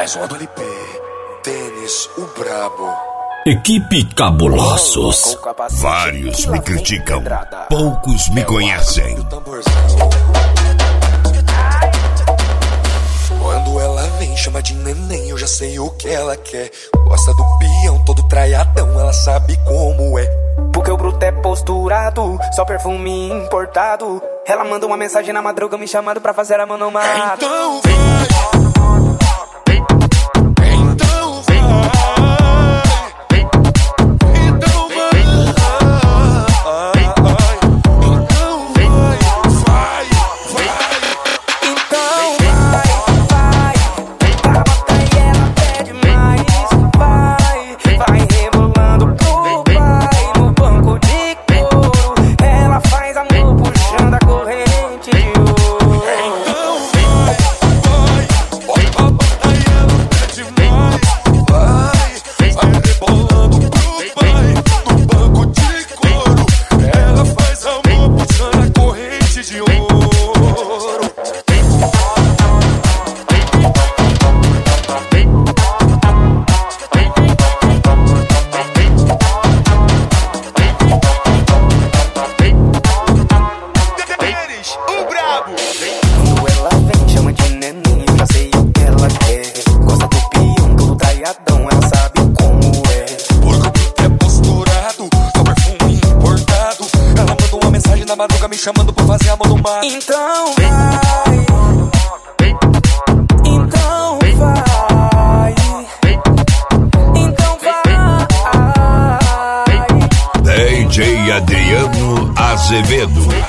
mais um do LP. Tênis, o brabo. Equipe Cabulosos. Vários me criticam, poucos me conhecem. Quando ela vem, chama de neném, eu já sei o que ela quer. Gosta do peão, todo traiadão, ela sabe como é. Porque o bruto é posturado, só perfume importado. Ela manda uma mensagem na madruga me chamando pra fazer a mão no mato. Então vai. Me chamando pra fazer a mão no mar. Então vai. Então vai. Então vai. DJ Adriano Azevedo.